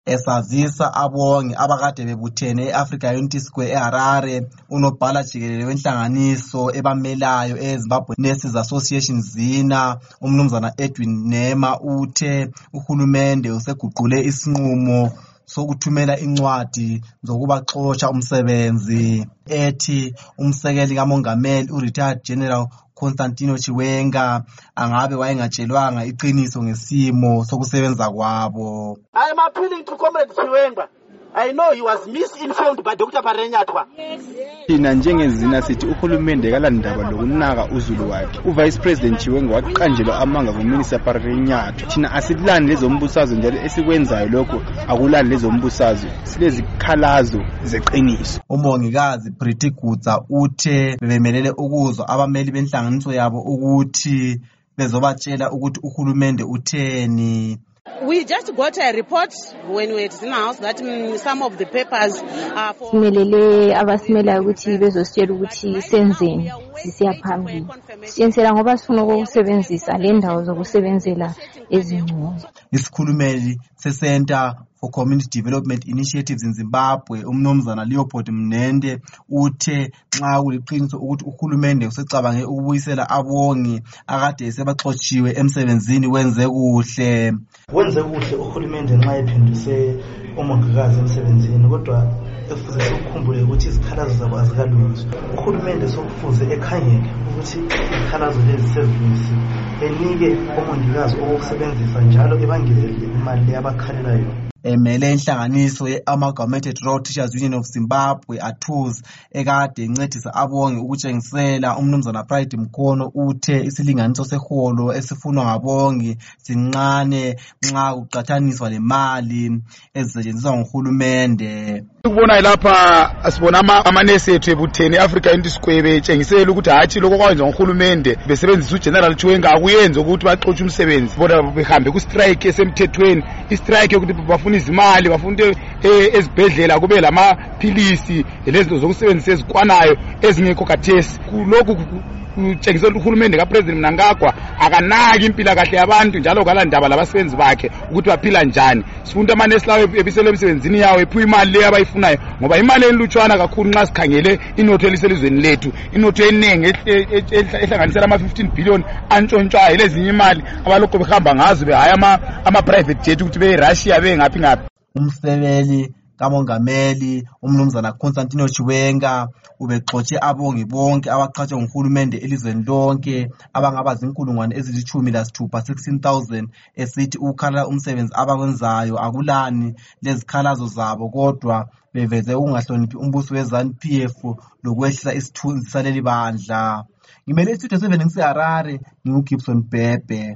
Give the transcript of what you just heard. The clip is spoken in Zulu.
Esazisa abongi abakade bebuthene e-Africa Unity Square eHarare, unobhala jikelele wenhlanganiso ebamelayo eZimbabwe Nurses Association ZINA, umnumzana Edwin Nema uthe uhulumende useguqule isinqumo sokuthumela incwadi zokubaxotsha umsebenzi. Ethi umsekeli kamongameli uRetired General Constantino Chiwenga angabe wayengatshelwanga iqiniso ngesimo sokusebenza kwabo. I am appealing to Comrade Chiwenga. I know he was misinformed by Dr. Parenyatwa. Thina njengezina sithi uhulumende kalandaba lokunaka uzulu wakhe. uVice President Chiwenga waqanjelwa amanga kuMinister Parenyatwa. Thina asilani lezombusazwe njalo esikwenzayo lokho akulani lezombusazwe. Silezikhalazo zeqiniso. Umongikazi Pretty Gutsa uthe bebemelele ukuzwa abameli benhlanganiso yabo ukuthi bezobatshela ukuthi uhulumende utheni. We just got a report when we were at Zima House that some of the papers are for... Simelele abasimela ukuthi bezositshela ukuthi senzeni sisiya phambili. Siyenzela ngoba sifuna ukusebenzisa le ndawo zokusebenzela ezingcono. Isikhulumeli se-Center for Community Development Initiatives in Zimbabwe, umnumzana Leopold Mnende uthe nxa kuliqiniso ukuthi uhulumende usecabange ukubuyisela abongi akade sebaxotshiwe emsebenzini wenze kuhle. Wenze kuhle uhulumende nxa ephenduse omongikazi emsebenzini, kodwa efuze ukukhumbule ukuthi izikhalazo zabo azikalungiswa. Uhulumende sokufuze ekhangele ukuthi izikhalazo lezi sezilungisiwe, enike omongikazi okusebenzisa njalo ebangezelele imali abakhalela yona. Emele inhlanganiso ye-Amalgamated Rural Teachers Union of Zimbabwe ATUZ ekade incedisa abongi ukutshengisela, umnumzana Pride Mkhono uthe isilinganiso seholo esifunwa ngabongi sincane nxa kuqathaniswa lemali ezisetshenziswa nguhulumende. Ukubona lapha asibona amanesi ethu ebuthene eAfrica Unity Square betshengisela ukuthi hathi lokho kwakwenziwa nguhulumende besebenzisa uGeneral Chiwenga akuyenze ukuthi baxotshe umsebenzi, bona behambe ku strike esemthethweni, istrike yokuthi bafuna izimali, bafuna ezibhedlela kube lamaphilisi lezinto zokusebenzisa ezikwanayo ezingekho kathesi. Kulokhu utshengisela uhulumende kaPresident Mnangagwa akanaki impilo kahle yabantu njalo kalandaba labasebenzi bakhe ukuthi baphila njani. Sifuna amanesi lawo ebisele emsebenzini yawo ephuwa imali le abayifunayo, ngoba imali enlutshwana kakhulu nxa sikhangele inotho eliselizweni lethu, inotho enengi ehlanganisela ama-15 billion antshontshwayo lezinye imali abalokho behamba ngazo behaya ama-private jet ukuthi beyi-Russia bengaphi ngaphi. Umsekeli kamongameli umnumzana Constantino Chiwenga ubexotshe abongi bonke abaqhatshwa nguhulumende elizweni lonke abangaba zinkulungwane ezili-16,000 16,000 esithi ukukhala umsebenzi abakwenzayo akulani lezikhalazo zabo, kodwa beveze ukungahloniphi umbuso we-ZANU-PF lokwehlisa isithunzi saleli bandla. Ngimele istudio 7 ngiseHarare, nginguGibson Bhebhe.